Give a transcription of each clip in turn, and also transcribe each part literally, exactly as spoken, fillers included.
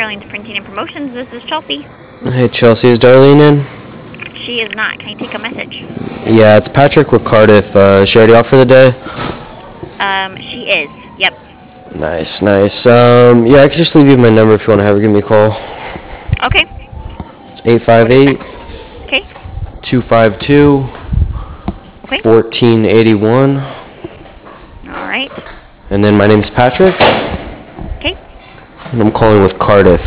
Darlene's Printing and Promotions. This is Chelsea. Hey, Chelsea, is Darlene in? She is not. Can I take a message? Yeah, it's Patrick with Cardiff. Uh, is she already off for the day? Um, she is. Yep. Nice, nice. Um, yeah, I can just leave you my number if you want to have her give me a call. Okay. It's eight five eight, Okay. two five two, Okay. fourteen eighty-one. All right. And then my name's Patrick, Okay. and I'm calling with Cardiff.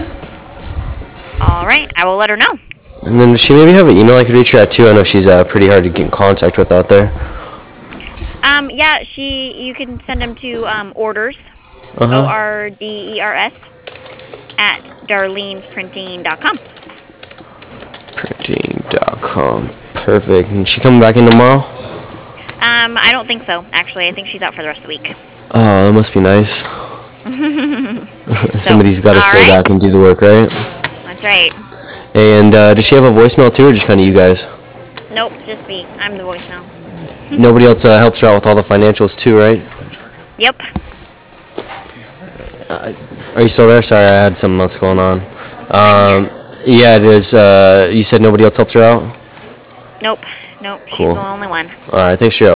All right. I will let her know. And then does she maybe have an email I could reach her at too? I know she's uh, pretty hard to get in contact with out there. Um, yeah, she. You can send them to um, orders, Uh-huh. O R D E R S, at darlenes printing dot com. Printing dot com. Perfect. And she coming back in tomorrow? Um, I don't think so. Actually, I think she's out for the rest of the week. Oh, that must be nice. Somebody's got to all stay right. back and do the work, right? That's right. And uh, does she have a voicemail too, or just kind of you guys? Nope, just me. I'm the voicemail. Nobody else uh, helps her out with all the financials too, right? Yep. Uh, are you still there? Sorry, I had something else going on. Um, yeah, there's. Uh, you said nobody else helps her out? Nope. Nope. She's Cool. the only one. All right, thanks for your help.